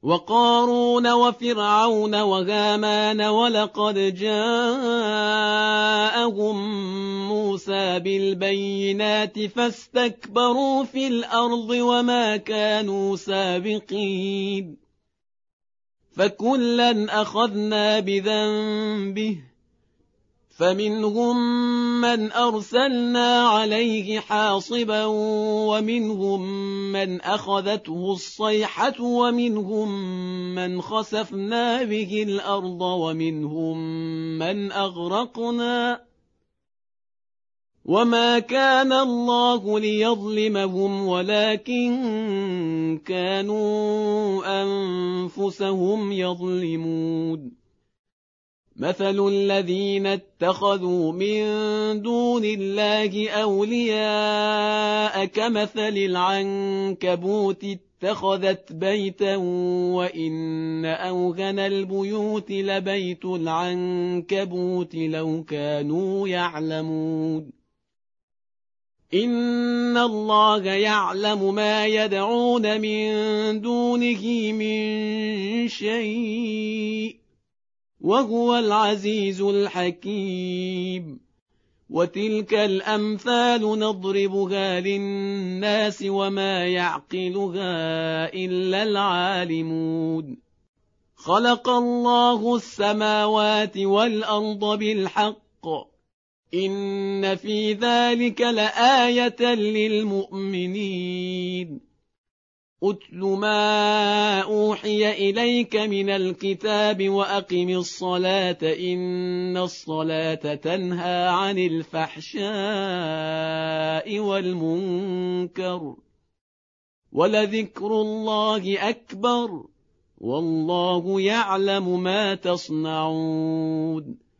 وقارون وفرعون وهامان ولقد جاءهم موسى بالبينات فاستكبروا في الأرض وما كانوا سابقين فكلا أخذنا بذنبه فمنهم من أرسلنا عليه حاصبا ومنهم من أخذته الصيحة ومنهم من خسفنا به الأرض ومنهم من أغرقنا وما كان الله ليظلمهم ولكن كانوا أنفسهم يظلمون مثل الذين اتخذوا من دون الله أولياء كمثل العنكبوت اتخذت بيتا وإن أوهن البيوت لبيت العنكبوت لو كانوا يعلمون إن الله يعلم ما يدعون من دونه من شيء وهو العزيز الحكيم وتلك الأمثال نضربها للناس وما يعقلها إلا العالمون خلق الله السماوات والأرض بالحق إن في ذلك لآية للمؤمنين أتل ما أوحي إليك من الكتاب وأقم الصلاة إن الصلاة تنهى عن الفحشاء والمنكر ولذكر الله أكبر والله يعلم ما تصنعون